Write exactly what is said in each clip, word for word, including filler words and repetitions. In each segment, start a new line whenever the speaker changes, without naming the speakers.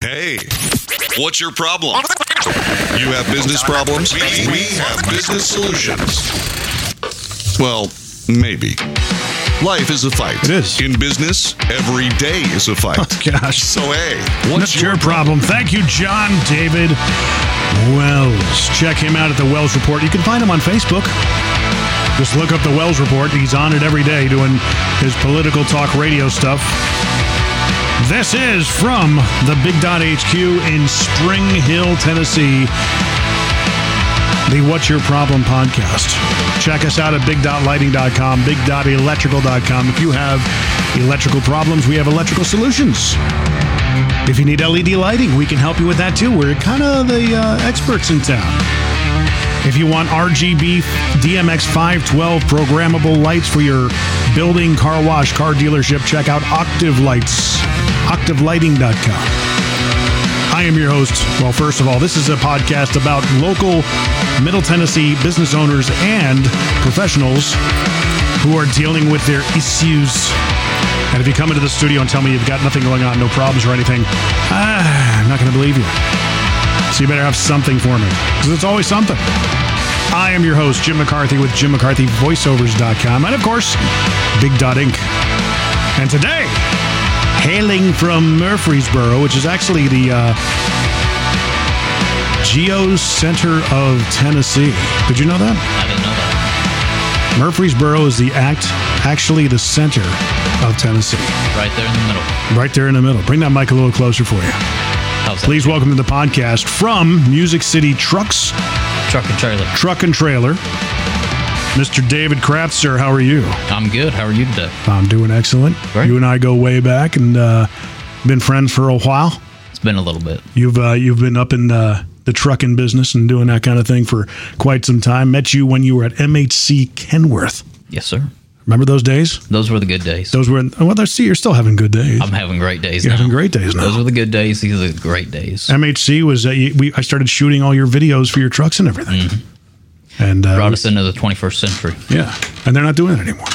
Hey, what's your problem? You have business problems? We, we have business solutions. Well, maybe. Life is a fight.
It is.
In business, every day is a fight.
Oh, gosh.
So, hey, what's
That's your problem? Thank you, John David Wells. Check him out at the Wells Report. You can find him on Facebook. Just look up the Wells Report. He's on it every day doing his political talk radio stuff. This is from the Big Dot H Q in Spring Hill, Tennessee, the What's Your Problem podcast. Check us out at big dot lighting dot com, big dot electrical dot com. If you have electrical problems, we have electrical solutions. If you need L E D lighting, we can help you with that too. We're kind of the uh, experts in town. If you want R G B D M X five twelve programmable lights for your building, car wash, car dealership, check out Octave Lights, octave lighting dot com. I am your host. Well, first of all, this is a podcast about local Middle Tennessee business owners and professionals who are dealing with their issues. And if you come into the studio and tell me you've got nothing going on, no problems or anything, ah, I'm not going to believe you. So you better have something for me, because it's always something. I am your host, Jim McCarthy, with Jim McCarthy Voiceovers dot com, and of course, Big Dot Incorporated. And today, hailing from Murfreesboro, which is actually the uh, Geo Center of Tennessee. Did you know that?
I didn't know that.
Murfreesboro is the act, actually the center of Tennessee.
Right there in the middle.
Right there in the middle. Bring that mic a little closer for you.
How's that?
Please welcome to the podcast from Music City Trucks,
Truck and trailer.
Truck and Trailer, Mister David Kraft. Sir, how are you?
I'm good. How are you today?
I'm doing excellent.
Great.
You and I go way back and uh, been friends for a while.
It's been a little bit.
You've uh, you've been up in uh, the trucking business and doing that kind of thing for quite some time. Met you when you were at M H C Kenworth.
Yes, sir.
Remember those days?
Those were the good days.
Those were, well, see, you're still having good days.
I'm having great days
You're
now.
having great days now.
Those were the good days. These are the great days.
M H C was, uh, we, I started shooting all your videos for your trucks and everything.
Mm-hmm.
And uh,
brought us into the twenty-first century.
Yeah. And they're not doing it anymore.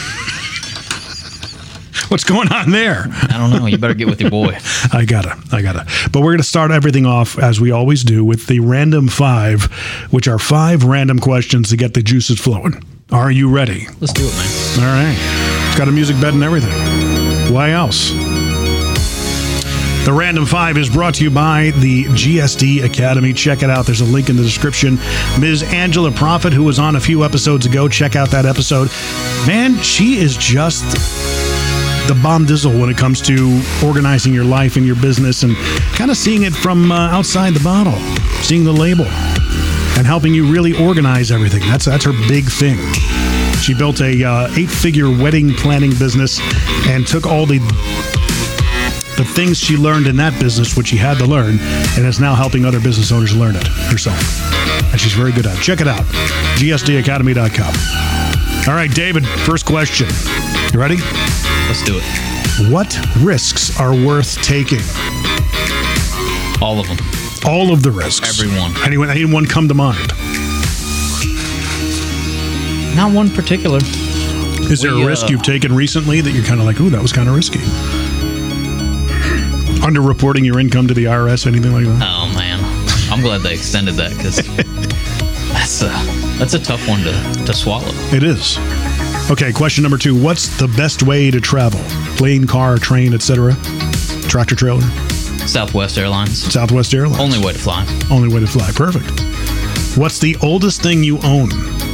What's going on there?
I don't know. You better get with your boy.
I gotta, I gotta. But we're going to start everything off, as we always do, with the random five, which are five random questions to get the juices flowing. Are you ready?
Let's do it, man.
All right. It's got a music bed and everything. Why else? The Random Five is brought to you by the G S D Academy. Check it out. There's a link in the description. Miz Angela Prophet, who was on a few episodes ago, check out that episode. Man, she is just the bomb dizzle when it comes to organizing your life and your business and kind of seeing it from uh, outside the bottle, seeing the label, and helping you really organize everything. That's that's her big thing. She built a uh, eight-figure wedding planning business and took all the the things she learned in that business, which she had to learn, and is now helping other business owners learn it herself. And she's very good at it. Check it out. G S D academy dot com. All right, David, first question. You ready?
Let's do it.
What risks are worth taking?
All of them.
All of the risks.
Everyone.
Anyone, anyone come to mind?
Not one particular.
Is there
We,
a risk
uh,
you've taken recently that you're kind of like, ooh, that was kind of risky? Underreporting your income to the I R S, anything like that?
Oh, man. I'm glad they extended that, because that's a, that's a tough one to, to swallow.
It is. Okay, question number two. What's the best way to travel? Plane, car, train, et cetera? Tractor trailer?
Southwest Airlines.
Southwest Airlines.
Only way to fly.
Only way to fly. Perfect. What's the oldest thing you own?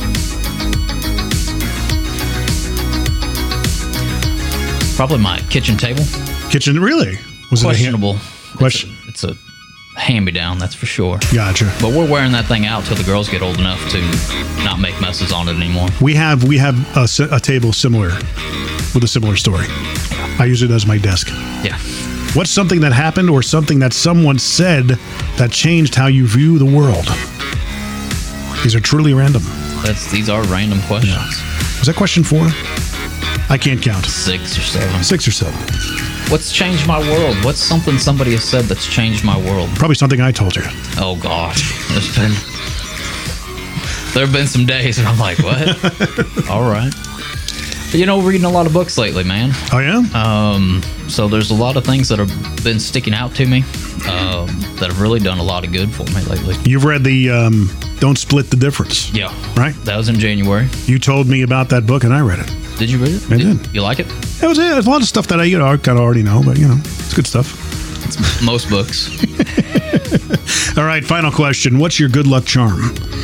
Probably my kitchen table.
Kitchen, really? Was
Questionable.
It a hand- question?
It's a, it's a hand-me-down, that's for sure.
Gotcha.
But we're wearing that thing out till the girls get old enough to not make messes on it anymore.
We have we have a, si- a table similar, with a similar story. I use it as my desk.
Yeah.
What's something that happened or something that someone said that changed how you view the world? These are truly random.
That's These are random questions.
Yeah. Was that question four? I can't count.
Six or seven.
Six or seven.
What's changed my world? What's something somebody has said that's changed my world?
Probably something I told you.
Oh, gosh. There's been... There have been some days when I'm like, what? All right. But, you know, reading a lot of books lately, man.
Oh, yeah?
Um, So there's a lot of things that have been sticking out to me um, that have really done a lot of good for me lately.
You've read the um, Don't Split the Difference.
Yeah.
Right?
That was in January.
You told me about that book, and I read it.
Did you read it?
I did.
You like it?
It was, it was a lot of stuff that I you know I kind of already know, but you know it's good stuff.
It's most books.
All right, final question. What's your good luck charm?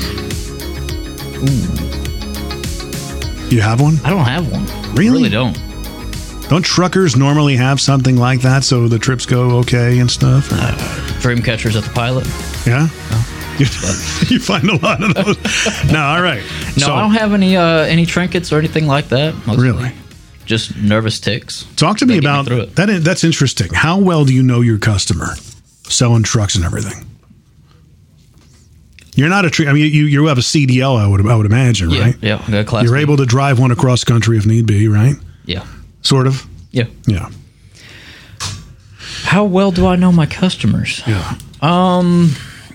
Ooh.
You have one?
I don't have one.
Really?
I really don't.
Don't truckers normally have something like that so the trips go okay and stuff?
Uh, dream catchers at the Pilot.
Yeah?
No.
You, you find a lot of those. No, all right.
No,
so,
I don't have any uh, any trinkets or anything like that. Mostly.
Really?
Just nervous ticks.
Talk to me
They get me
about
through it.
that. Is, that's interesting. How well do you know your customer selling trucks and everything? You're not a. Tr- I mean, you you have a C D L. I would I would imagine,
Yeah,
right?
yeah. I got a class
You're
B.
able to drive one across country if need be, right?
Yeah,
Sort of.
yeah.
Yeah.
How well do I know my customers?
Yeah.
Um,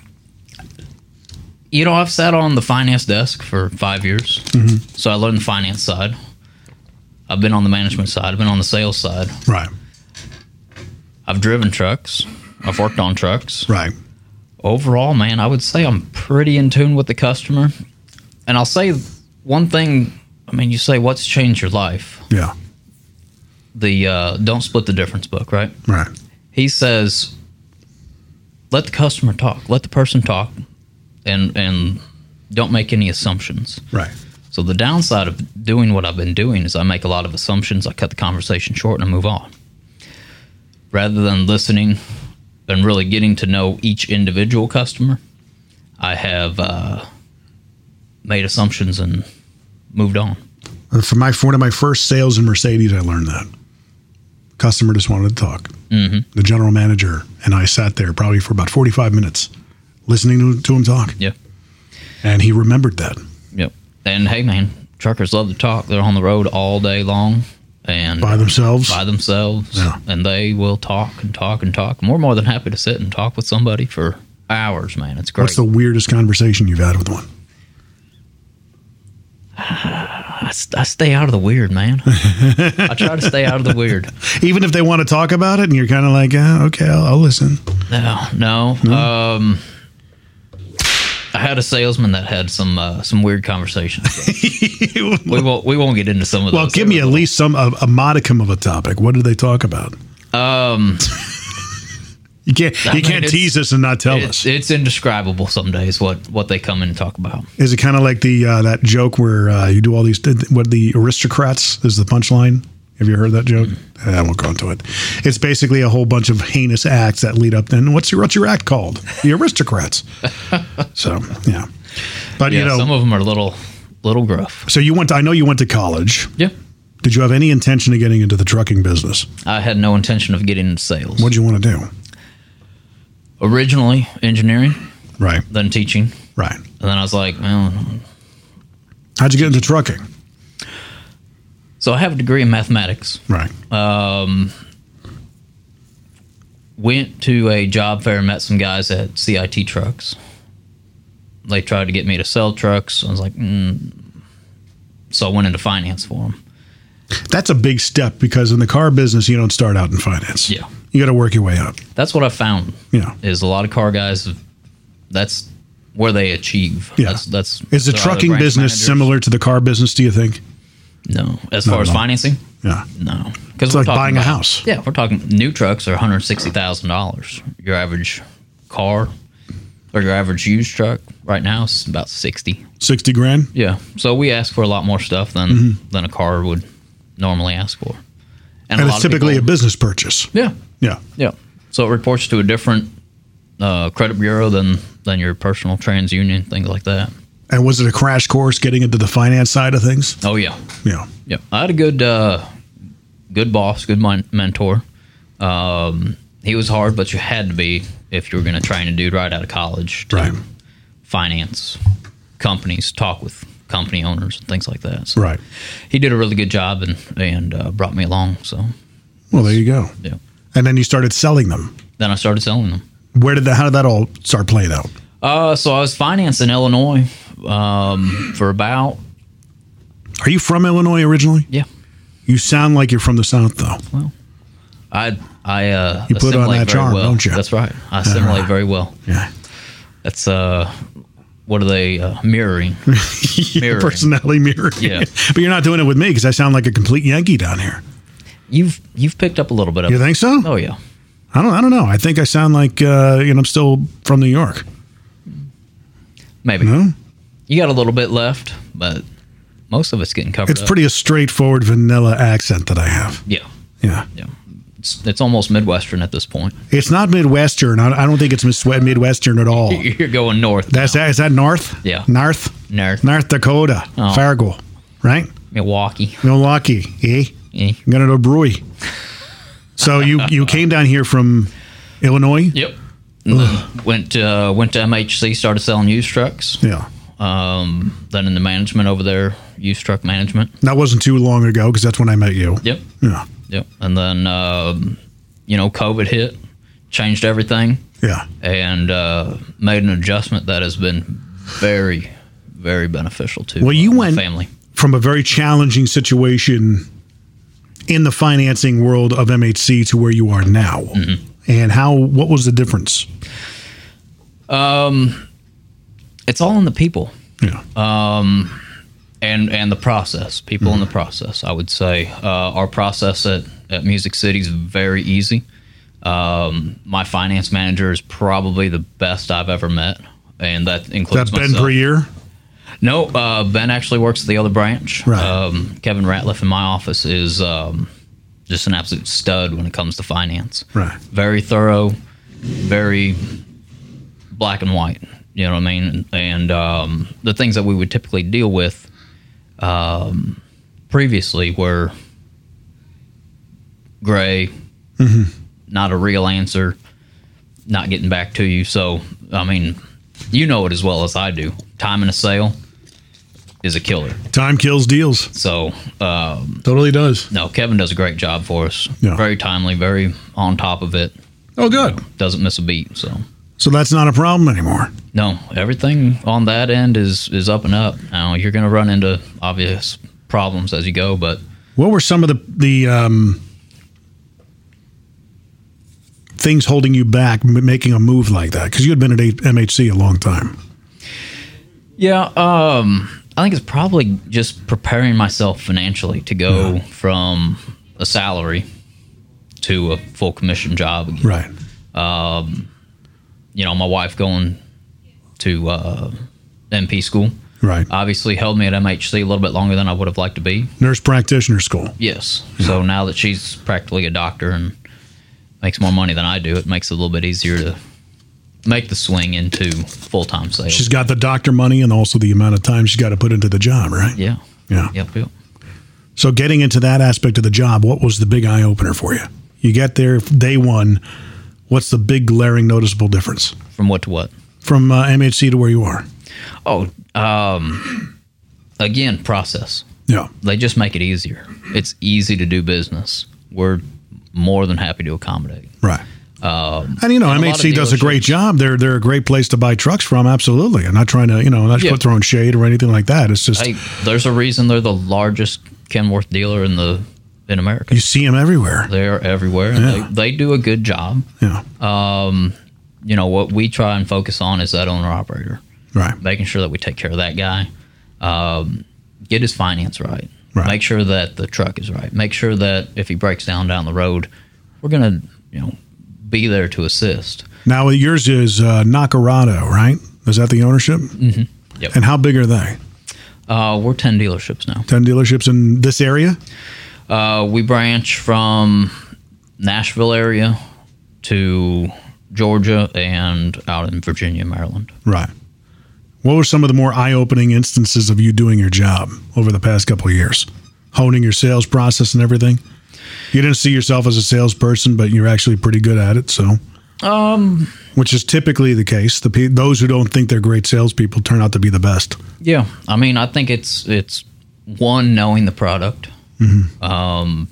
you know, I've sat on the finance desk for five years,
Mm-hmm.
so I learned the finance side. I've been on the management side. I've been on the sales side.
Right.
I've driven trucks. I've worked on trucks.
Right.
Overall, man, I would say I'm pretty in tune with the customer. And I'll say one thing. I mean, you say, what's changed your life?
Yeah.
The uh, Don't Split the Difference book, right?
Right.
He says, let the customer talk. Let the person talk. And, and don't make any assumptions.
Right.
So the downside of doing what I've been doing is I make a lot of assumptions. I cut the conversation short and I move on. Rather than listening and really getting to know each individual customer, I have uh, made assumptions and moved on.
For my for one of my first sales in Mercedes, I learned that customer just wanted to talk.
Mm-hmm.
The general manager and I sat there probably for about forty-five minutes listening to, to him talk.
Yeah.
And he remembered that.
Yep. And hey, man, truckers love to talk. They're on the road all day long. And
By themselves?
By themselves.
Yeah.
And they will talk and talk and talk. And we're more than happy to sit and talk with somebody for hours, man. It's great.
What's the weirdest conversation you've had with one?
I, I stay out of the weird, man. I try to stay out of the weird.
Even if they want to talk about it and you're kind of like, yeah, okay, I'll, I'll listen.
No, no.
No?
Um, I had a salesman that had some uh, some weird conversations. we won't we won't get into some of those.
Well, give me at least some a, a modicum of a topic. What did they talk about?
Um,
you can't
I
you
mean,
can't
it's-
tease us and not tell
it's,
us.
it's indescribable some days what, what they come in and talk about.
Is it kind of like the uh, that joke where uh, you do all these what the aristocrats is the punchline? Have you heard that joke?
Mm-hmm.
I won't go into it. It's basically a whole bunch of heinous acts that lead up. Then what's your what's your act called? The aristocrats. So yeah, but
Yeah,
you know,
some of them are a little little gruff.
so you went. To, I know you went to college.
Yeah.
Did you have any intention of getting into the trucking business?
I had no intention of getting into sales.
What did you want to do?
Originally, engineering,
Right,
then teaching.
right.
And then I was like, well,
How'd you get into trucking?
so I have a degree in mathematics.
Right.
Um, went to a job fair and met some guys at C I T Trucks. They tried to get me to sell trucks. I was like, mm. So I went into finance for them.
That's a big step because in the car business, you don't start out in finance.
Yeah.
You got to work your way up.
That's what I found.
Yeah.
Is a lot of car guys, that's where they achieve.
Yeah.
That's, that's
Is the
they're either
trucking
branch
business
managers.
similar to the car business, do you think?
No. As
Not
far
at
as
all.
financing?
Yeah.
No. Because
It's like buying a house.
Yeah, we're talking new trucks are one hundred sixty thousand dollars. Your average car or your average used truck right now is about sixty.
sixty grand?
Yeah. So we ask for a lot more stuff than
Mm-hmm.
than a car would normally ask for.
And,
a
it's
lot of
typically
people-
a business purchase.
Yeah.
Yeah.
Yeah. So it reports to a different uh, credit bureau than than your personal TransUnion, things like that.
And was it a crash course getting into the finance side of things?
Oh yeah.
Yeah.
Yeah. I had a good uh, good boss, good mon- mentor. Um, he was hard, but you had to be if you were going to train a dude right out of college to
Right.
finance companies, talk with company owners and things like that. So
Right.
he did a really good job and and uh, brought me along. So
Well, there you go.
yeah.
And then you started selling them.
Then I started selling them.
Where did that, how did that all start playing out?
Uh, so I was financing Illinois um, for about
Are you from Illinois originally?
yeah.
You sound like you're from the South, though.
Well, I I uh,
You put on
assimilate
that
very
charm,
well.
don't you?
That's right. I assimilate
right.
very well.
Yeah.
That's uh, what are they uh, mirroring?
Mirroring. Personality mirroring.
Yeah.
But you're not doing it with me because I sound like a complete Yankee down here.
You've you've picked up a little bit of
You
it.
think so?
Oh yeah.
I don't. I don't know. I think I sound like uh, you know I'm still from New York.
Maybe.
No?
You got a little bit left, but most of it's getting covered
It's
up.
pretty a straightforward vanilla accent that I have.
Yeah.
Yeah.
Yeah. It's, it's almost Midwestern at this point.
It's not Midwestern. I, I don't think it's mis- Midwestern at all.
You're going north.
That's
now.
that. Is that North?
Yeah.
North.
North.
North Dakota.
Oh.
Fargo. Right.
Milwaukee.
Milwaukee. Eh?
Eh.
I'm gonna go brewery. So you you came down here from Illinois?
Yep. And then went uh, went to M H C, started selling used trucks.
Yeah.
Um, then in the management over there, used truck management.
That wasn't too long ago because that's when I met you.
Yep.
Yeah.
Yep. And then um, you know, COVID hit, changed everything,
Yeah.
and uh, made an adjustment that has been very, very beneficial to
Well, you
uh, my
went
family.
from a very challenging situation in the financing world of M H C to where you are now.
Mm-hmm.
And how? What was the difference?
Um, it's all in the people.
Yeah.
Um, and and the process, people in the process. I would say uh, our process at, at Music City is very easy. Um, my finance manager is probably the best I've ever met, and that includes
That's Ben
myself.
Briere.
No, uh, Ben actually works at the other branch.
Right.
Um, Kevin Ratliff in my office is um, just an absolute stud when it comes to finance.
Right.
Very thorough, very black and white. You know what I mean? And um, the things that we would typically deal with um, previously were gray,
Mm-hmm.
not a real answer, not getting back to you. So, I mean, you know it as well as I do. Time in a sale is a killer.
Time kills deals.
So, um,
Totally does.
no, Kevin does a great job for us.
Yeah.
Very timely, very on top of it.
Oh, good.
Doesn't miss a beat. So,
So that's not a problem anymore.
no, everything on that end is is up and up. Now you're going to run into obvious problems as you go, but
What were some of the the um, things holding you back m- making a move like that? Because you had been at M H C a long time.
yeah, um, I think it's probably just preparing myself financially to go
Yeah.
from a salary to a full commission job again.
Right.
Um, you know, my wife going to uh, M P school
Right.
obviously held me at M H C a little bit longer than I would have liked to be.
Nurse practitioner school.
Yes. So now that she's practically a doctor and makes more money than I do, it makes it a little bit easier to make the swing into full-time sales.
She's got the doctor money and also the amount of time she's got to put into the job, right?
yeah.
Yeah.
Yep, yep.
So getting into that aspect of the job, what was the big eye opener for you? You get there day one. What's the big glaring noticeable difference
From what to what?
from uh, M H C to where you are?
Oh, um, again, process.
Yeah.
They just make it easier. It's easy to do business. We're more than happy to accommodate.
Right.
Um,
And you know,
and a
M
lot
H C
of
does a great
dealerships-
job. They're they're a great place to buy trucks from. Absolutely. I'm not trying to, you know, not
Yeah.
throwing shade or anything like that. It's just
Hey, there's a reason they're the largest Kenworth dealer in the in America.
you see them everywhere.
They're everywhere. And
Yeah.
they, they do a good job.
Yeah.
Um, you know, what we try and focus on is that owner operator,
Right.
making sure that we take care of that guy, um, get his finance right,
Right.
make sure that the truck is right, make sure that if he breaks down down the road, we're going to, you know, be there to assist.
Now yours is uh, Nacarado, right? Is that the ownership?
Mm-hmm. Yep.
And how big are they?
Uh, we're ten dealerships now.
Ten dealerships in this area?
Uh, we branch from Nashville area to Georgia and out in Virginia, Maryland.
Right. What were some of the more eye-opening instances of you doing your job over the past couple of years? Honing your sales process and everything? You didn't see yourself as a salesperson, but you're actually pretty good at it, so.
Um,
Which is typically the case. The pe- Those who don't think they're great salespeople turn out to be the best.
yeah, I mean, I think it's it's one, knowing the product,
Mm-hmm.
um,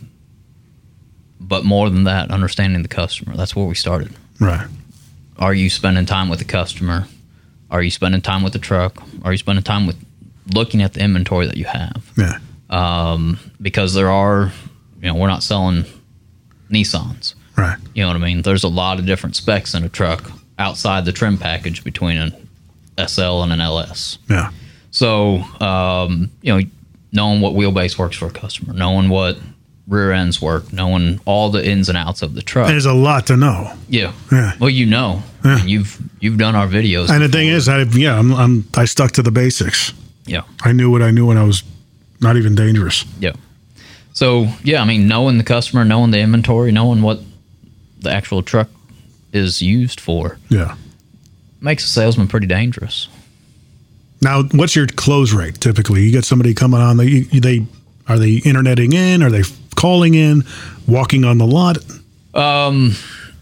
but more than that, understanding the customer. That's where we started.
Right.
Are you spending time with the customer? Are you spending time with the truck? Are you spending time with looking at the inventory that you have?
Yeah.
Um, because there are, you know, we're not selling Nissans.
Right.
You know what I mean? There's a lot of different specs in a truck outside the trim package between an S L and an L S.
Yeah.
So, um, you know, knowing what wheelbase works for a customer, knowing what rear ends work, knowing all the ins and outs of the truck.
There's a lot to know.
Yeah.
Yeah.
Well, you know,
Yeah.
and you've you've done our videos.
And the
before.
thing is, I yeah, I'm, I'm I stuck to the basics.
Yeah.
I knew what I knew when I was not even dangerous.
Yeah. So, yeah, I mean, knowing the customer, knowing the inventory, knowing what the actual truck is used for
Yeah.
makes a salesman pretty dangerous.
Now, what's your close rate typically? You get somebody coming on, they, they are they interneting in? Are they calling in, walking on the lot?
Um,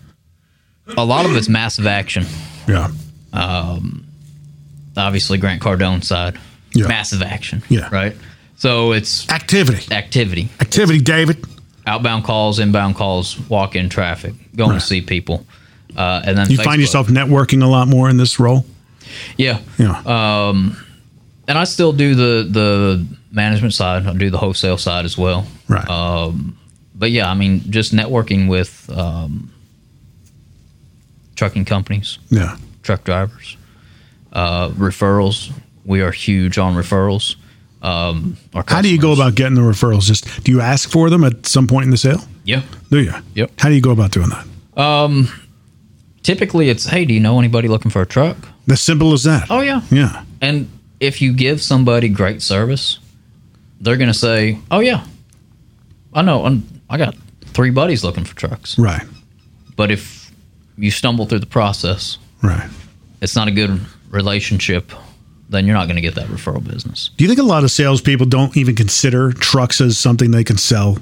a lot of it's massive action.
Yeah.
Obviously, Grant Cardone side,
Yeah.
massive action.
Yeah.
Right? So it's
Activity.
activity.
Activity, David.
Outbound calls, inbound calls, walk-in traffic, going
Right.
to see people. Uh, and then
You
Facebook.
find yourself networking a lot more in this role?
Yeah.
Yeah.
Um, and I still do the, the management side. I do the wholesale side as well.
Right.
Um, but yeah, I mean, just networking with um, trucking companies,
yeah.
truck drivers, uh, referrals. We are huge on referrals. Um, our
How do you go
customers-
about getting the referrals? Just do you ask for them at some point in the sale?
Yeah.
Do you?
Yep.
How do you go about doing that?
Typically, it's, hey, do you know anybody looking for a truck?
As simple as that.
Oh, yeah.
Yeah.
And if you give somebody great service, they're going to say, oh, yeah, I know. I'm, I got three buddies looking for trucks.
Right.
But if you stumble through the process,
Right.
it's not a good relationship, then you're not going to get that referral business.
Do you think a lot of salespeople don't even consider trucks as something they can sell?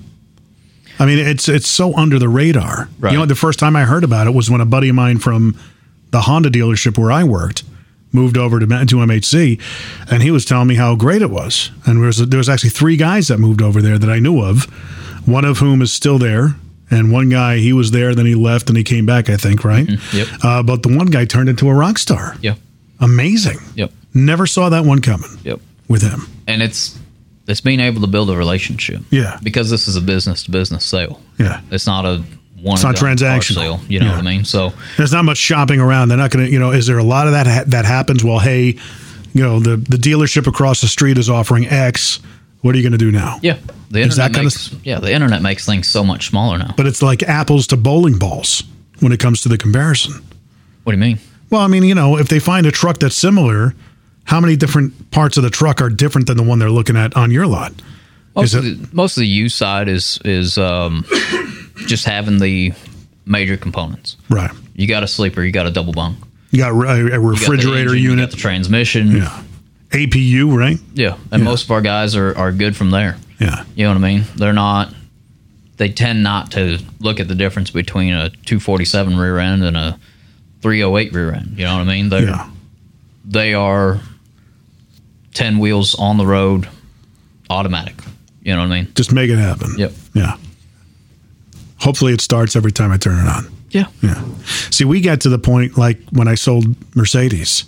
I mean, it's it's so under the radar.
Right.
You know, the first time I heard about it was when a buddy of mine from the Honda dealership where I worked moved over to to M H C, and he was telling me how great it was. And there was there was actually three guys that moved over there that I knew of, one of whom is still there, and one guy, he was there, then he left, and he came back, I think, right?
Mm-hmm. Yep.
Uh, but the one guy turned into a rock star.
Yeah.
Amazing.
Yep.
Never saw that one coming
Yep.
with him.
And it's it's being able to build a relationship.
Yeah.
Because this is a business to business sale.
Yeah.
It's not a one
It's not transactional.
sale. You know
Yeah.
what I mean? So
There's not much shopping around. They're not going to, you know, is there a lot of that ha- that happens? Well, hey, you know, the, the dealership across the street is offering X. What are you going to do now?
yeah, the
Is that
internet
kinda
makes
s-
yeah the internet makes things so much smaller now.
But it's like apples to bowling balls when it comes to the comparison.
What do you mean?
Well, I mean, you know, if they find a truck that's similar, how many different parts of the truck are different than the one they're looking at on your lot?
Most
Is
of,
it-
the, most of the used side is is um, just having the major components.
Right.
You got a sleeper, you got a double bunk,
You got a, a
you got the
refrigerator
engine, you
unit.
got the transmission.
Yeah. A P U, right?
Yeah, and
Yeah.
most of our guys are, are good from there.
Yeah.
You know what I mean? They're not. They tend not to look at the difference between a two forty-seven rear end and a three oh eight rear end. You know what I mean? They're,
Yeah.
They are ten wheels on the road, automatic. You know what I mean?
Just make it happen.
Yep.
Yeah. Hopefully it starts every time I turn it on.
Yeah.
Yeah. See, we got to the point like when I sold Mercedes,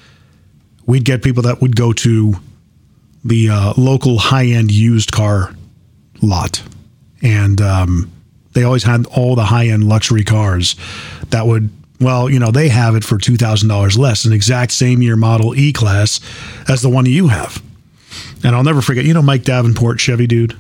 we'd get people that would go to the uh, local high-end used car lot, and um, they always had all the high-end luxury cars that would, well, you know, they have it for two thousand dollars less, an exact same year model E-Class as the one you have. And I'll never forget, you know, Mike Davenport, Chevy dude?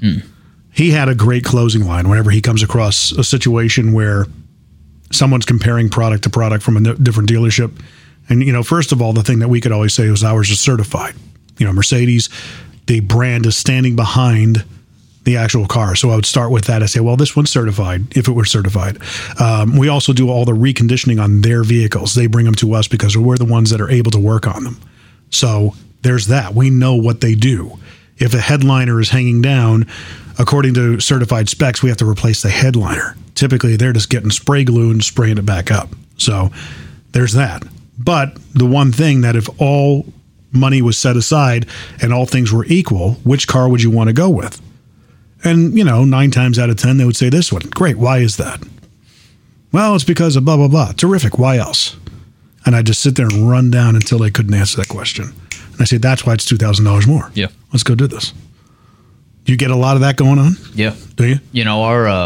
He had a great closing line whenever he comes across a situation where someone's comparing product to product from a n- different dealership. And, you know, first of all, the thing that we could always say was ours is certified. You know, Mercedes, the brand is standing behind the actual car. So I would start with that. I say, well, this one's certified, if it were certified. Um, we also do all the reconditioning on their vehicles. They bring them to us because we're the ones that are able to work on them. So there's that. We know what they do. If a headliner is hanging down, according to certified specs, we have to replace the headliner. Typically, they're just getting spray glue and spraying it back up. So there's that. But the one thing that if all money was set aside and all things were equal, which car would you want to go with? And, you know, nine times out of ten, they would say this one. Great. Why is that? Well, it's because of blah, blah, blah. Terrific. Why else? And I just sit there and run down until they couldn't answer that question. And I say, that's why it's two thousand dollars more.
Yeah.
Let's go do this. You get a lot of that going on?
Yeah.
Do you?
You know, our uh,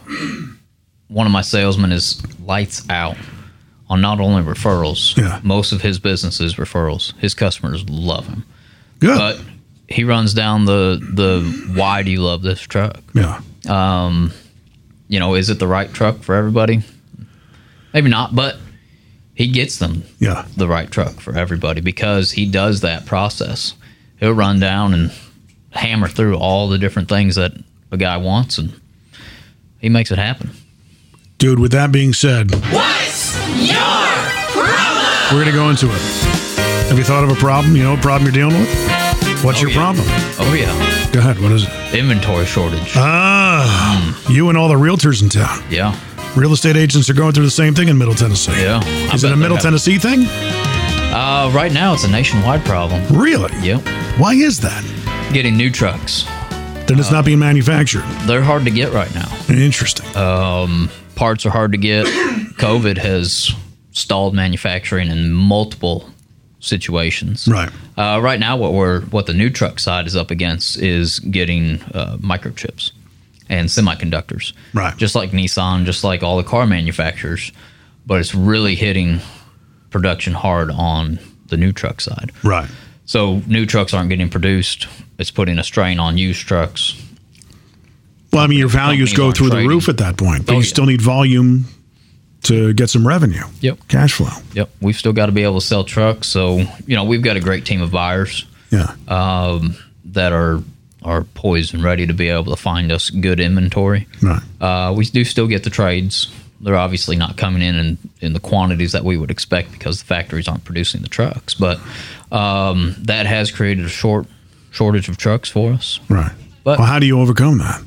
one of my salesmen is lights out on not only referrals.
Yeah.
Most of his business is referrals. His customers love him.
Good.
But he runs down the the why do you love this truck?
Yeah.
Um, you know, is it the right truck for everybody? Maybe not, but he gets them
Yeah.
the right truck for everybody because he does that process. He'll run down and hammer through all the different things that a guy wants, and he makes it happen.
Dude, with that being said,
What's your problem?
we're going to go into it. Have you thought of a problem? You know what problem you're dealing with? What's
Oh,
your
yeah.
problem?
Oh, yeah.
Go ahead. What is it?
Inventory shortage.
Ah, you and all the realtors in town.
yeah.
Real estate agents are going through the same thing in Middle Tennessee.
Yeah.
Is
I
it a
bet
Middle
they're
Tennessee thing?
having- Uh, right now, it's a nationwide problem.
Really?
Yep.
Why is that?
Getting new trucks.
Then it's not being manufactured.
They're hard to get right now.
Interesting.
Um, parts are hard to get. COVID has stalled manufacturing in multiple situations.
Right.
Uh, right now, what we're what the new truck side is up against is getting uh, microchips and semiconductors.
Right.
Just like Nissan, just like all the car manufacturers, but it's really hitting production hard on the new truck side.
Right.
So new trucks aren't getting produced. It's putting a strain on used trucks.
Well, I mean, your values
Companies
go
aren't
through the
trading.
roof at that point, but
Oh,
you
yeah.
still need volume to get some revenue.
Yep.
Cash flow.
Yep. We've still got to be able to sell trucks. So, you know, we've got a great team of buyers
Yeah.
um, that are are poised and ready to be able to find us good inventory.
Right.
Uh, we do still get the trades. They're obviously not coming in, in in the quantities that we would expect because the factories aren't producing the trucks. But um, that has created a short shortage of trucks for us.
Right.
But-
well, how do you overcome that?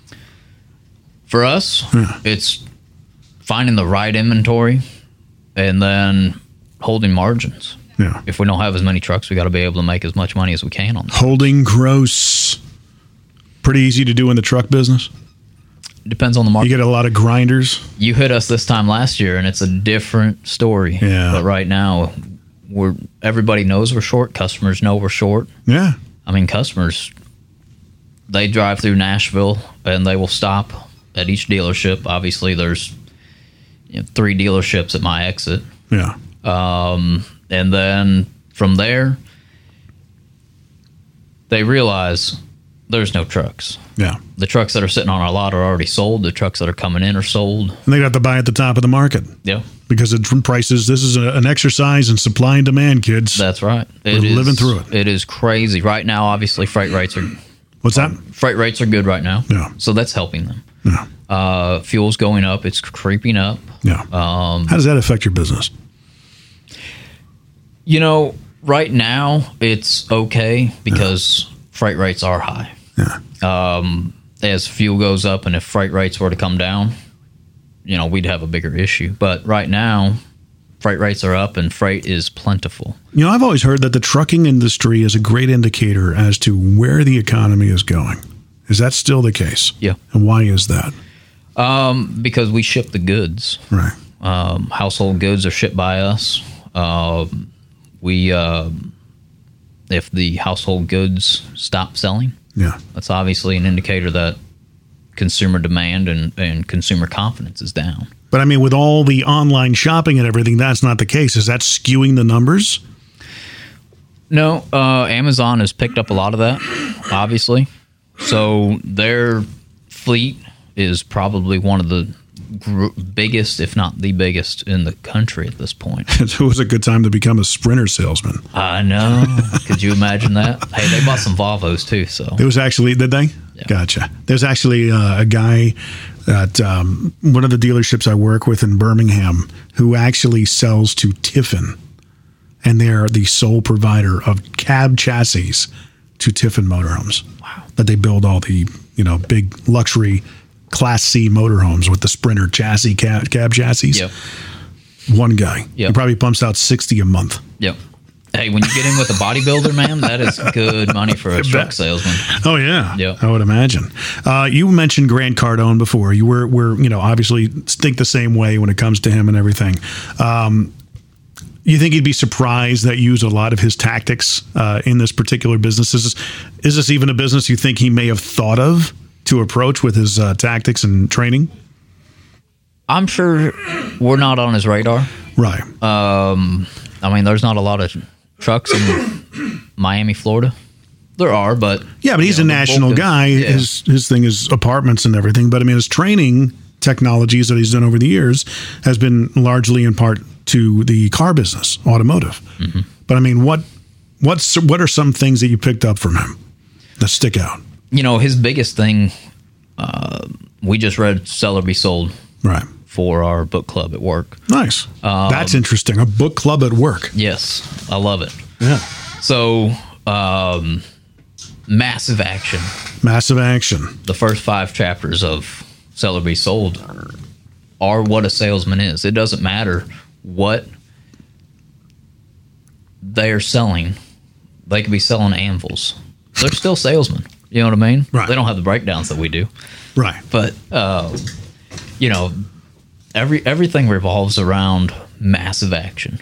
For us,
Yeah.
it's finding the right inventory and then holding margins.
Yeah.
If we don't have as many trucks, we got to be able to make as much money as we can on them.
Holding gross. Pretty easy to do in the truck business.
Depends on the
You
market.
get a lot of grinders.
You hit us this time last year, and it's a different story.
Yeah.
But right now, we're everybody knows we're short. Customers know we're short.
Yeah.
I mean, customers, they drive through Nashville, and they will stop at each dealership. Obviously, there's you know, three dealerships at my exit.
Yeah.
Um, and then from there, they realize there's no trucks.
Yeah.
The trucks that are sitting on our lot are already sold. The trucks that are coming in are sold.
And they got to buy at the top of the market
Yeah,
because it's from prices. This is a, an exercise in supply and demand, kids.
that's right.
We're living through it.
It is crazy right now. Obviously, freight rates are
What's that?
freight rates are good right now.
Yeah.
So that's helping them.
Yeah.
Uh, fuel's going up. It's creeping up.
Yeah.
Um,
How does that affect your business?
You know, right now it's okay because freight rates are high.
Yeah.
Um, as fuel goes up and if freight rates were to come down, you know, we'd have a bigger issue. But right now, freight rates are up and freight is plentiful.
You know, I've always heard that the trucking industry is a great indicator as to where the economy is going. Is that still the case?
Yeah.
And why is that?
Um, because we ship the goods.
Right.
Um, household goods are shipped by us. Um, we, uh, if the household goods stop selling,
Yeah.
that's obviously an indicator that consumer demand and, and consumer confidence is down.
But I mean, with all the online shopping and everything, that's not the case. Is that skewing the numbers?
No, uh, Amazon has picked up a lot of that, obviously. So their fleet is probably one of the gr- biggest, if not the biggest, in the country at this point.
It was a good time to become a Sprinter salesman.
I know. Could you imagine that? Hey, they bought some Volvos too. So
There was actually, did they?
Yeah.
Gotcha. There's actually uh, a guy at um, one of the dealerships I work with in Birmingham who actually sells to Tiffin. And they're the sole provider of cab chassis to Tiffin motorhomes.
Wow.
That they build all the, you know, big luxury Class C motorhomes with the Sprinter chassis, cab, cab chassis.
Yep.
One guy.
Yep.
He probably pumps out sixty a month.
Yep. Hey, when you get in with a bodybuilder, man, that is good money for a truck
bet.
salesman.
Oh yeah,
Yep.
I would imagine. Uh, you mentioned Grant Cardone before. You were, were, you know, obviously think the same way when it comes to him and everything. Um, you think he'd be surprised that you use a lot of his tactics uh, in this particular business? Is this, is this even a business you think he may have thought of to approach with his uh, tactics and training?
I'm sure we're not on his radar.
Right.
Um, I mean, there's not a lot of trucks in Miami, Florida. There are, but
yeah, but he's
you know,
a national
of,
guy.
Yeah.
His his thing is apartments and everything. But I mean, his training technologies that he's done over the years has been largely in part to the car business, automotive. Mm-hmm. But I mean, what what's what are some things that you picked up from him that stick out?
You know, his biggest thing. Uh, we just read "Sell or Be Sold."
Right.
For our book club at work.
Nice. Um, That's interesting. A book club at work.
Yes, I love it.
Yeah.
So. Um, Massive action.
Massive action.
The first five chapters of Sell or Be Sold are what a salesman is. It doesn't matter what they're selling. They could be selling anvils. They're still salesmen. You know what I mean?
Right.
They don't have the breakdowns that we do.
Right.
But, uh, you know, every everything revolves around massive action.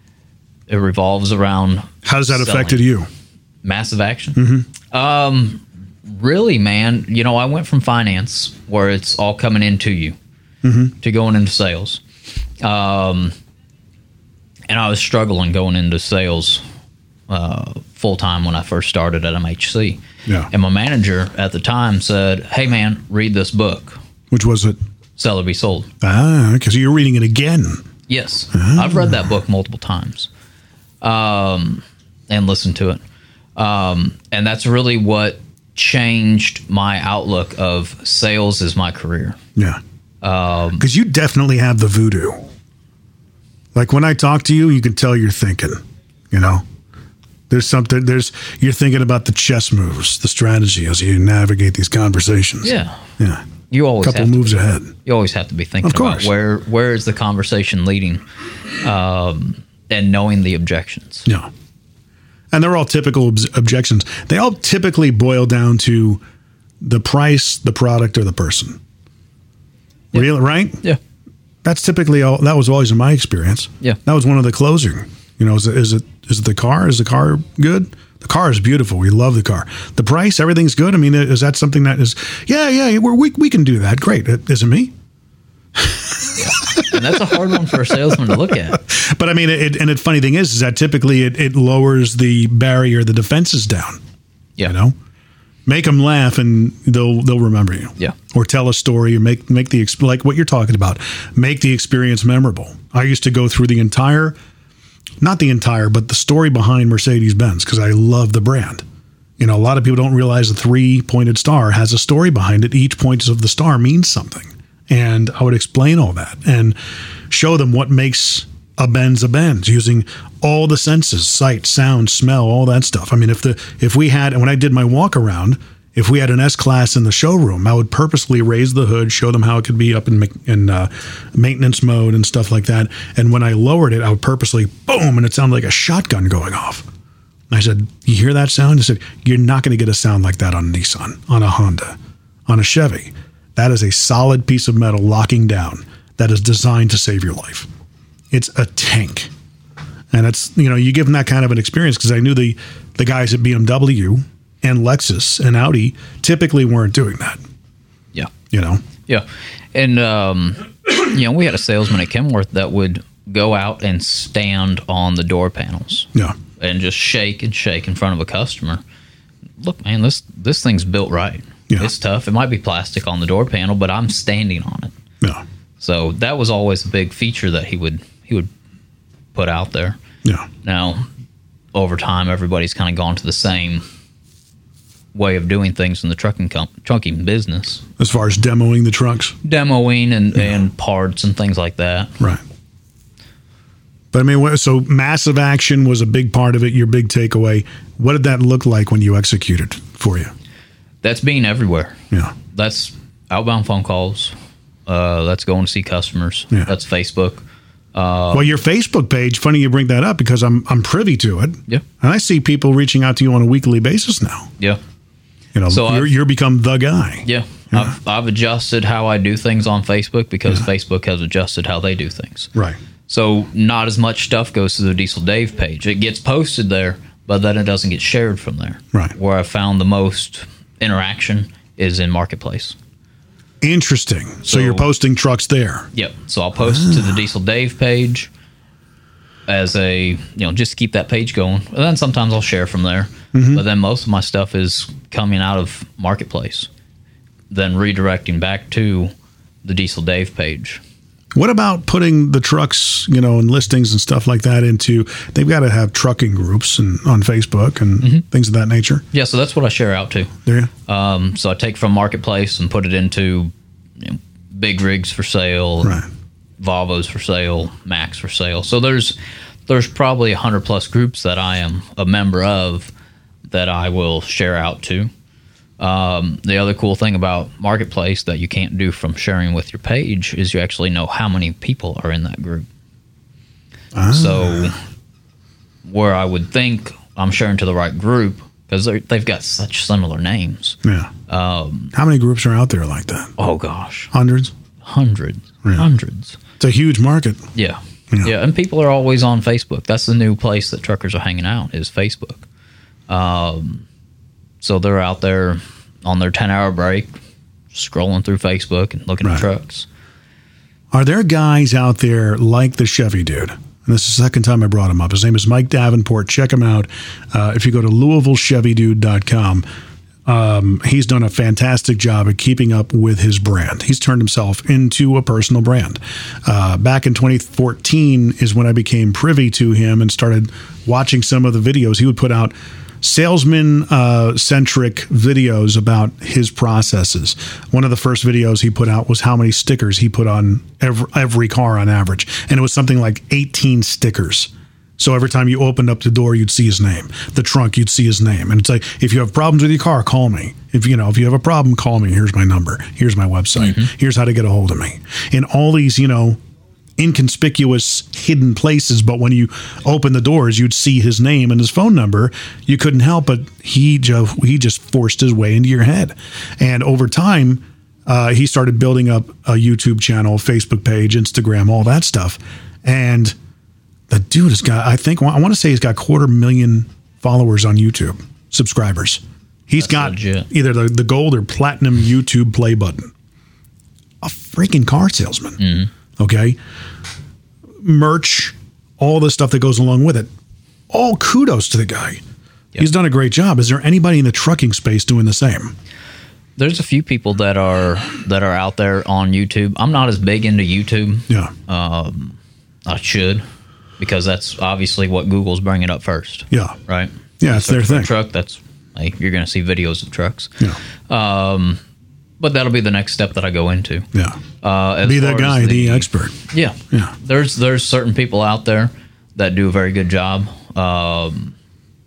It revolves around
How has that
selling.
affected you?
Massive action?
Mm-hmm.
Um, really, man, you know, I went from finance, where it's all coming into you, mm-hmm. to going into sales. Um, and I was struggling going into sales uh, full-time when I first started at M H C.
Yeah.
And my manager at the time said, hey, man, read this book.
Which was it?
Sell or Be Sold.
Ah, because you're reading it again.
Yes.
Ah.
I've read that book multiple times um, and listened to it. Um, and that's really what changed my outlook of sales as my career.
Yeah.
Um,
because you definitely have the voodoo. Like when I talk to you, you can tell you're thinking, you know, there's something, there's, you're thinking about the chess moves, the strategy as you navigate these conversations.
yeah.
Yeah.
You always
A couple
have
moves
to,
ahead.
You always have to be thinking
Of course.
about where, where is the conversation leading, um, and knowing the objections.
Yeah. And they're all typical ob- objections. They all typically boil down to the price, the product, or the person.
Yep.
Really, right?
Yeah.
That's typically all. That was always in my experience.
Yeah.
That was one of the closing. You know, is it, is it is it the car? Is the car good? The car is beautiful. We love the car. The price, everything's good. I mean, is that something that is? Yeah, yeah. We're, we we can do that. Great. Is it me?
And that's a hard one for a salesman to look at.
But I mean, it, and the funny thing is, is that typically it, it lowers the barrier, the defenses down.
Yeah.
You know, make them laugh and they'll they'll remember you.
Yeah.
Or tell a story or make make the exp- like what you're talking about. Make the experience memorable. I used to go through the entire, not the entire, but the story behind Mercedes-Benz because I love the brand. You know, a lot of people don't realize the three-pointed star has a story behind it. Each point of the star means something. And I would explain all that and show them what makes a Benz a Benz using all the senses, sight, sound, smell, all that stuff. I mean, if the if we had, and when I did my walk around, if we had an S-Class in the showroom, I would purposely raise the hood, show them how it could be up in, in uh, maintenance mode and stuff like that. And when I lowered it, I would purposely, boom, and it sounded like a shotgun going off. And I said, you hear that sound? I said, you're not going to get a sound like that on a Nissan, on a Honda, on a Chevy. That is a solid piece of metal locking down that is designed to save your life. It's a tank. And it's, you know, you give them that kind of an experience because I knew the, the guys at B M W and Lexus and Audi typically weren't doing that.
Yeah.
You know?
Yeah. And, um, you know, we had a salesman at Kenworth that would go out and stand on the door panels.
Yeah.
And just shake and shake in front of a customer. Look, man, this this thing's built right.
Yeah.
It's tough. It might be plastic on the door panel, but I'm standing on it.
Yeah.
So that was always a big feature that he would he would put out there.
Yeah.
Now, over time, everybody's kind of gone to the same way of doing things in the trucking comp- trucking business.
As far as demoing the trucks.
Demoing and,
Yeah.
and parts and things like that.
Right. But I mean, what- so massive action was a big part of it, your big takeaway. What did that look like when you executed for you?
That's being everywhere.
Yeah.
That's outbound phone calls. Uh, that's going to see customers.
Yeah.
That's Facebook. Uh,
Well, your Facebook page, funny you bring that up because I'm I'm privy to it.
Yeah.
And I see people reaching out to you on a weekly basis now.
yeah.
You know,
So
you're,
I've-
you're become the guy.
Yeah.
Yeah.
I've, I've adjusted how I do things on Facebook because Facebook has adjusted how they do things.
Right.
So not as much stuff goes to the Diesel Dave page. It gets posted there, but then it doesn't get shared from there.
Right.
Where I found the most interaction is in Marketplace.
Interesting. So,
So-
you're posting trucks there.
Yep. So I'll post to the Diesel Dave page as a, you know, just to keep that page going. And then sometimes I'll share from there. But then most of my stuff is coming out of Marketplace, then redirecting back to the Diesel Dave page.
What about putting the trucks, you know, and listings and stuff like that into, they've got to have trucking groups and on Facebook and
Mm-hmm.
things of that nature.
Yeah, so that's what I share out to.
There you
Um, so I take from Marketplace and put it into, you know, big rigs for sale,
Right.
Volvos for sale, Macs for sale. So there's there's probably a hundred plus groups that I am a member of that I will share out to. Um, the other cool thing about Marketplace that you can't do from sharing with your page is you actually know how many people are in that group.
Ah.
So where I would think I'm sharing to the right group, because they've got such similar names.
Yeah.
Um,
How many groups are out there like that?
oh gosh,
Hundreds?
hundreds,
Yeah.
hundreds.
It's a huge market.
Yeah.
Yeah.
yeah, and people are always on Facebook. That's the new place that truckers are hanging out is Facebook. Um, so they're out there on their ten-hour break, scrolling through Facebook and looking
Right.
at trucks.
Are there guys out there like the Chevy dude? And this is the second time I brought him up. His name is Mike Davenport. Check him out. Uh, if you go to Louisville Chevy Dude dot com, um, he's done a fantastic job at keeping up with his brand. He's turned himself into a personal brand. Uh, back in twenty fourteen is when I became privy to him and started watching some of the videos. He would put out salesman-centric videos about his processes. One of the first videos he put out was how many stickers he put on every, every car on average. And it was something like eighteen stickers. So every time you opened up the door, you'd see his name. The trunk, you'd see his name. And it's like, if you have problems with your car, call me. If you know, if you have a problem, call me. Here's my number. Here's my website. Here's how to get a hold of me. In all these, you know, inconspicuous hidden places, but when you open the doors, you'd see his name and his phone number. You couldn't help but he just he just forced his way into your head. And over time, uh, he started building up a YouTube channel, Facebook page, Instagram, all that stuff. And the dude has got, I think, I want to say he's got quarter million followers on YouTube, subscribers. He's
That's
got
legit.
either the, the gold or platinum YouTube play button. A freaking car salesman.
Mm-hmm.
Okay. Merch, all the stuff that goes along with it. All kudos to the guy.
Yep.
He's done a great job. Is there anybody in the trucking space doing the same?
There's a few people that are that are out there on YouTube. I'm not as big into YouTube.
Yeah.
Um, I should, because that's obviously what Google's bringing up first.
Yeah.
Right?
Yeah, it's their
Search for a
thing.
Truck, that's like, you're going to see videos of trucks.
Yeah.
Um, but that'll be the next step that I go into.
Yeah.
Uh, as
Be the
far as
guy, the, expert.
Yeah.
Yeah.
There's there's certain people out there that do a very good job. Um,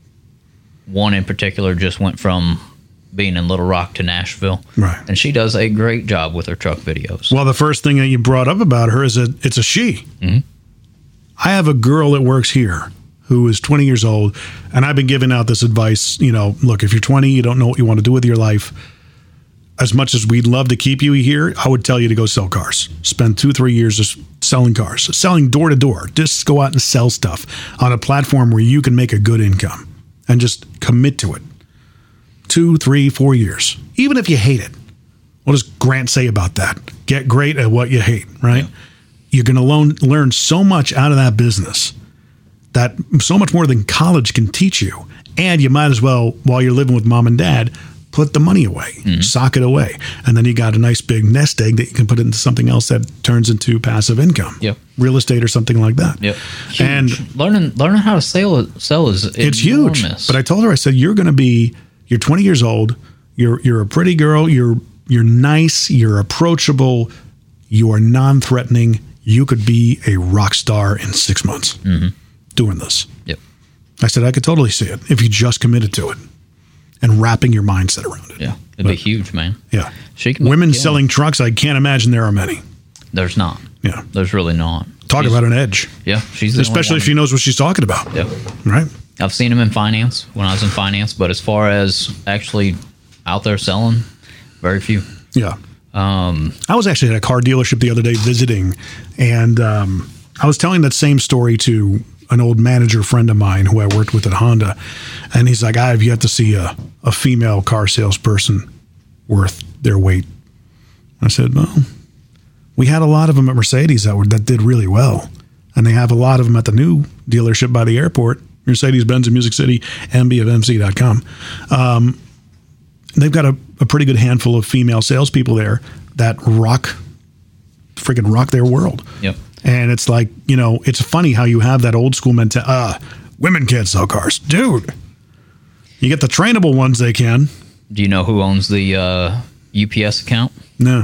one in particular just went from being in Little Rock to Nashville.
Right.
And she does a great job with her truck videos.
Well, the first thing that you brought up about her is that it's a she.
Mhm.
I have a girl that works here who is twenty years old, and I've been giving out this advice. You know, look, if you're twenty, you don't know what you want to do with your life. As much as we'd love to keep you here, I would tell you to go sell cars. Spend two, three years just selling cars, selling door to door. Just go out and sell stuff on a platform where you can make a good income and just commit to it. Two, three, four years. Even if you hate it. What does Grant say about that? Get great at what you hate, right?
Yeah.
You're going to learn, learn so much out of that business, that so much more than college can teach you. And you might as well, while you're living with mom and dad, put the money away,
Mm-hmm.
sock it away. And then you got a nice big nest egg that you can put into something else that turns into passive income.
Yep.
Real estate or something like that.
Yep. Huge.
And
learning learning how to sell sell is
it's
enormous.
huge. But I told her, I said, you're going to be, you're twenty years old. You're, you're a pretty girl. You're, you're nice. You're approachable. You are non-threatening. You could be a rock star in six months
Mm-hmm.
doing this.
Yep.
I said, I could totally see it if you just committed to it and wrapping your mindset around it.
Yeah. It'd be huge, man.
Yeah.
She can make
Women
a killing.
selling trucks, I can't imagine there are many.
There's not.
Yeah.
There's really not.
Talk
She's-
about an edge.
Yeah. She's the only
Especially if she
one.
knows what she's talking about.
Yep.
Right?
I've seen him in finance when I was in finance, but as far as actually out there selling, very few.
Yeah.
Um,
I was actually at a car dealership the other day visiting, and um, I was telling that same story to an old manager friend of mine who I worked with at Honda, and he's like, I have yet to see a, a female car salesperson worth their weight I said, well, we had a lot of them at Mercedes that were that did really well. And they have a lot of them at the new dealership by the airport, Mercedes-Benz in Music City, M B of M C dot com. Um, they've got a, a pretty good handful of female salespeople there that rock, freaking rock their world.
Yep.
And it's like, you know, it's funny how you have that old school mentality. Uh, women can't sell cars. Dude, you get the trainable ones they can.
Do you know who owns the uh, U P S account?
No.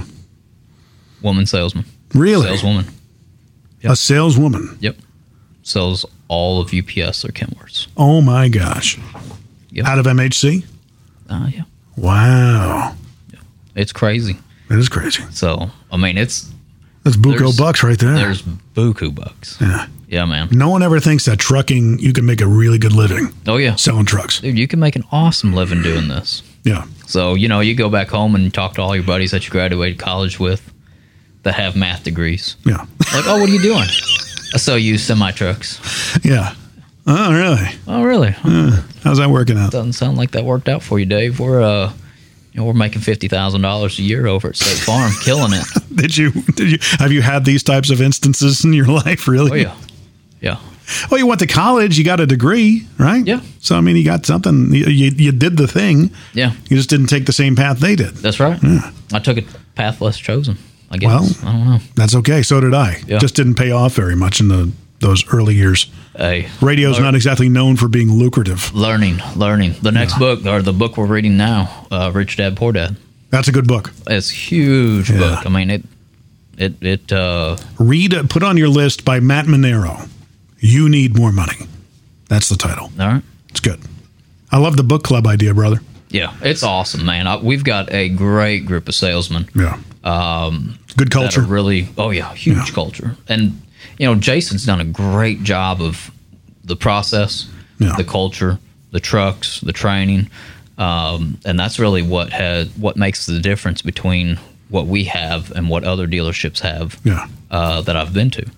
Woman salesman.
Really?
Saleswoman. Yep.
A saleswoman.
Yep. Sells all of U P S or Kenworths.
Oh, my gosh.
Yep.
Out of M H C?
Uh, yeah.
Wow.
Yeah. It's crazy.
It is crazy.
So, I mean, it's...
That's buco
there's-
bucks right there.
There's buku bucks.
Yeah.
Yeah, man.
No one ever thinks that trucking, you can make a really good living
Oh, yeah.
selling trucks.
Dude, you can make an awesome living doing this.
Yeah.
So, you know, you go back home and talk to all your buddies that you graduated college with that have math degrees.
Yeah.
Like, oh, what are you doing? I sell used semi-trucks.
Yeah. Oh, really?
Oh, really?
Uh, how's that working out?
Doesn't sound like that worked out for you, Dave. We're, uh, you know, we're making fifty thousand dollars a year over at State Farm, killing it.
Did you, did you, have you had these types of instances in your life, really?
Oh, yeah. Yeah.
Well, you went to college, you got a degree, right?
Yeah.
So, I mean, you got something, you, you, you did the thing.
Yeah.
You just didn't take the same path they did.
That's right.
Yeah.
I took a path less chosen, I guess.
Well,
I don't know.
That's okay. So did I.
Yeah.
Just didn't pay off very much in the those early years.
Hey.
Radio's
lear-
not exactly known for being lucrative.
Learning, learning. The next book, or the book we're reading now, uh, Rich Dad, Poor Dad.
That's a good book.
It's a huge
Yeah.
book. I mean, it, it, it, uh,
Read, uh, put on your list by Matt Monero. You Need More Money. That's the title.
all right.
It's good. I love the book club idea, brother.
Yeah, it's awesome, man. I, we've got a great group of salesmen.
Yeah.
Um,
Good
that
culture.
are really, oh yeah, huge
Yeah.
culture. And, you know, Jason's done a great job of the process,
Yeah.
the culture, the trucks, the training. Um, and that's really what had, what makes the difference between what we have and what other dealerships have
Yeah.
uh, that I've been to.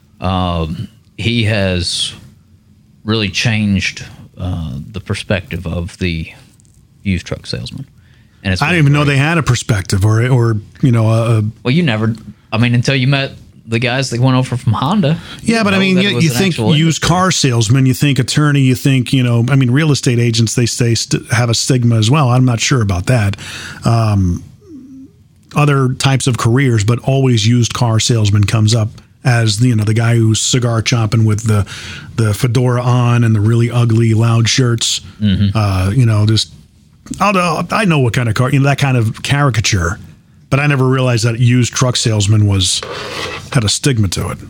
Um, he has really changed uh, the perspective of the used truck salesman. And it's
I
been
didn't even know
great.
they had a perspective or, or you know, a, a
Well, you never. I mean, until you met the guys that went over from Honda.
yeah, but I
know
mean,
that
you,
it was
you
an
think
actual
used
industry.
car salesman, you think attorney, you think, you know, I mean, real estate agents, they say st- have a stigma as well. I'm not sure about that. Um, other types of careers, but always used car salesman comes up as, you know, the guy who's cigar chopping with the the fedora on and the really ugly, loud shirts.
Mm-hmm.
Uh, you know, just, although I know what kind of car, you know, that kind of caricature. But I never realized that used truck salesman was had a stigma to it.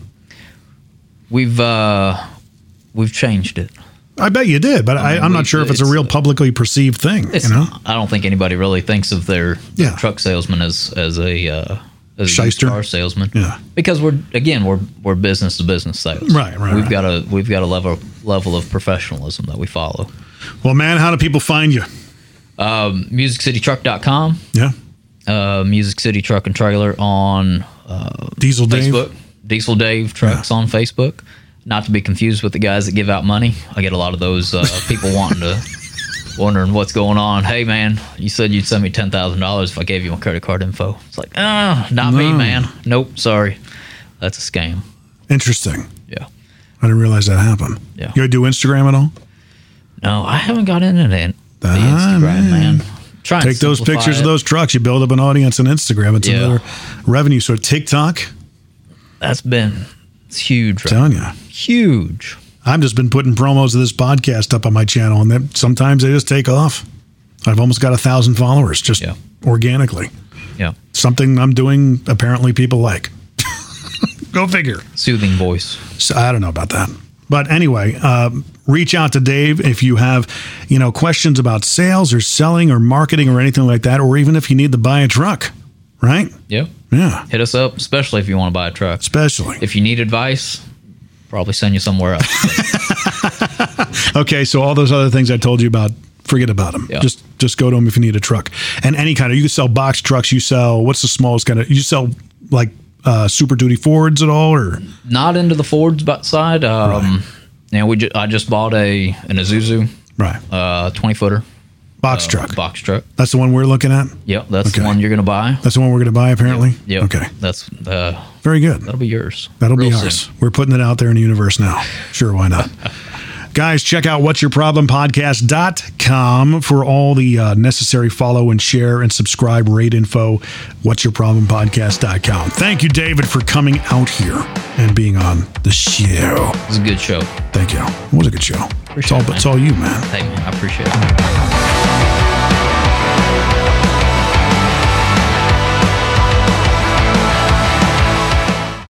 We've uh, we've changed it.
I bet you did, but I
I mean,
I'm
we-
not sure if it's, a
it's-
real publicly perceived thing.
It's,
You know,
I don't think anybody really thinks of their, their
Yeah.
truck salesman as as a uh, as a used
Shyster?
car salesman.
Yeah.
because we're again we're we're business to business sales.
Right, right,
We've
right.
got a we've got a level level of professionalism that we follow.
well, man, how do people find you?
Um, music city truck dot com,
Yeah,
uh, Music City Truck and Trailer on uh,
Diesel Dave.
Facebook. Diesel Dave Trucks on Facebook. Not to be confused with the guys that give out money. I get a lot of those uh, people wanting to, wondering what's going on. Hey, man, you said you'd send me ten thousand dollars if I gave you my credit card info. It's like, ah, not me,
No.
man. Nope, sorry. That's a scam.
Interesting.
Yeah.
I didn't realize that happened.
Yeah.
You do Instagram at all?
No, I haven't got into the, the
Ah,
Instagram, man. Try and
Take those
simplify
pictures of
it.
those trucks. You build up an audience on Instagram. It's
Yeah.
another revenue. So TikTok,
That's been, it's huge. Right?
telling you.
Huge.
I've just been putting promos of this podcast up on my channel, and then sometimes they just take off. I've almost got a thousand followers just
Yeah.
organically.
Yeah.
Something I'm doing, apparently people like. Go figure.
Soothing voice.
So I don't know about that. But anyway, um, reach out to Dave if you have, you know, questions about sales or selling or marketing or anything like that, or even if you need to buy a truck, right?
Yeah.
Yeah,
Hit us up, especially if you want to buy a truck.
especially.
If you need advice, probably send you somewhere else.
Okay, so all those other things I told you about, forget about them.
Yeah.
Just just go to them if you need a truck. And any kind of, you can sell box trucks. You sell, what's the smallest kind of, you sell like uh, Super Duty Fords at all, or?
Not into the Fords but side. Um, you know, we ju- I just bought a an Isuzu
Right.
uh, twenty footer.
Box
uh,
truck.
Box truck.
That's the one we're looking at?
Yep, that's
Okay.
the one you're going to buy.
That's the one we're going to buy, apparently?
Yep. yep.
Okay.
That's uh,
Very good.
that'll be yours.
That'll
real
be
soon.
ours. We're putting it out there in the universe now. Sure, why not? Guys, check out what's your problem podcast dot com for all the uh, necessary follow and share and subscribe rate info. what's your problem podcast dot com. Thank you, David, for coming out here and being on the show.
It was a good show.
Thank you. It was a good show. It's
Appreciate
all,
it, man.
it's all you, man.
Hey, man, I appreciate it.